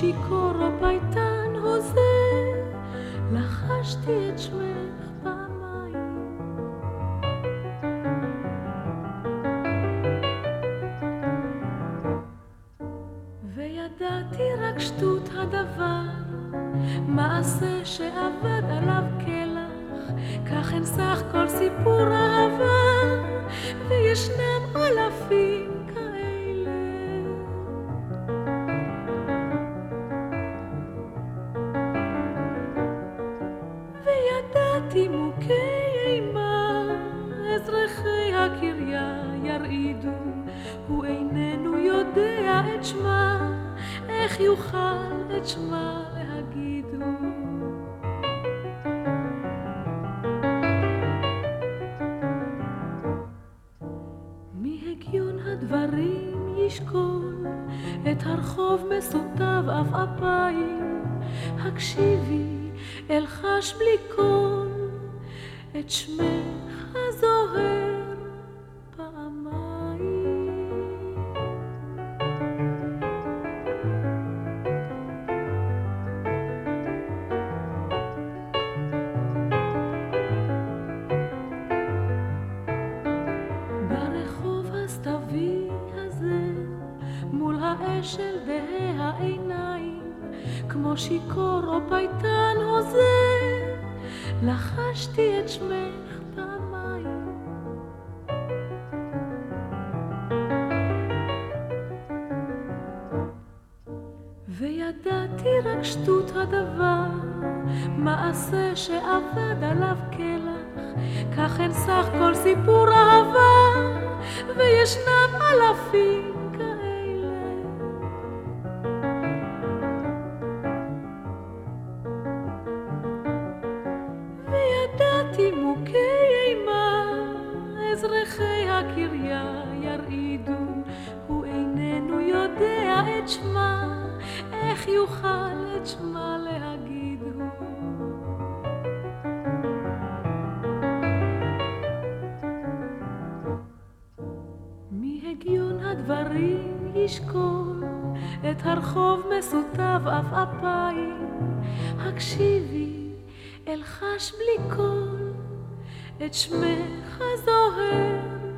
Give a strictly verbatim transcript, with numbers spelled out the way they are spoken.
שיכור או פייטן הוזה, לחשתי את שמך פעמיים. וידעתי רק שטות הדבר, מעשה שעבד עליו כלח, כך אין סך כל סיפור אהבה, וישנם אלפים כאלה. וידעתי מוכי אימה, אזרחי הקריה ירעידו, הוא איננו יודע את שמה, איך יוכל את שמה להגידו. מהגיון הדברים ישקול, את הרחוב מסותיו אף אפיים, הקשיבי אלחש בלי קול, את שמך הזוהר פעמיים. ברחוב הסתווי הזה, מול האש של דהי העיניים, כמו שיכור או פייטן הוזה, לחשתי את שמך פעמיים. וידעתי רק שטות הדבר, מעשה שעבד עליו כלח, כך אין סך כל סיפור אהבה, וישנם אלפים כאלה. וידעתי מוכי אימה, אזרחי הקריה ירעידו, הוא איננו יודע את שמה, איך יוכל את שמה להגידו. מהגיון הדברים ישקול, את הרחוב מסותיו אף אפיים, הקשיבי אלחש בלי קול, את שמך הזוהר